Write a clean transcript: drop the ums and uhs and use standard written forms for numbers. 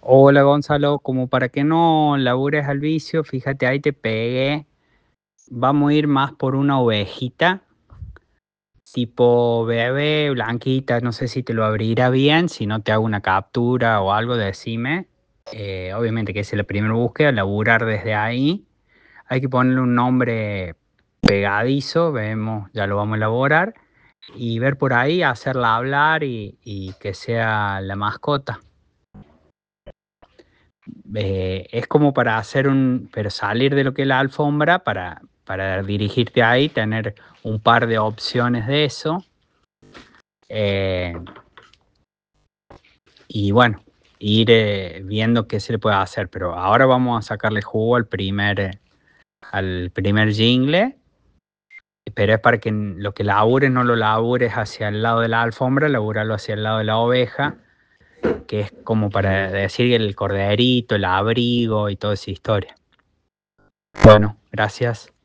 Hola Gonzalo, como para que no labures al vicio, fíjate, ahí te pegué. Vamos a ir más por una ovejita, tipo bebé, blanquita, no sé si te lo abrirá bien, si no te hago una captura o algo, decime. Obviamente que esa es la primera búsqueda, laburar desde ahí. Hay que ponerle un nombre pegadizo, vemos, ya lo vamos a elaborar, y ver por ahí, hacerla hablar y que sea la mascota. Es como para hacer pero salir de lo que es la alfombra para dirigirte ahí, tener un par de opciones de eso. eh, y bueno, ir viendo qué se le puede hacer. Pero ahora vamos a sacarle jugo al primer jingle. Pero es para que lo que labures no lo labures hacia el lado de la alfombra, laburarlo hacia el lado de la oveja, que es como para decir el corderito, el abrigo y toda esa historia. Bueno, gracias.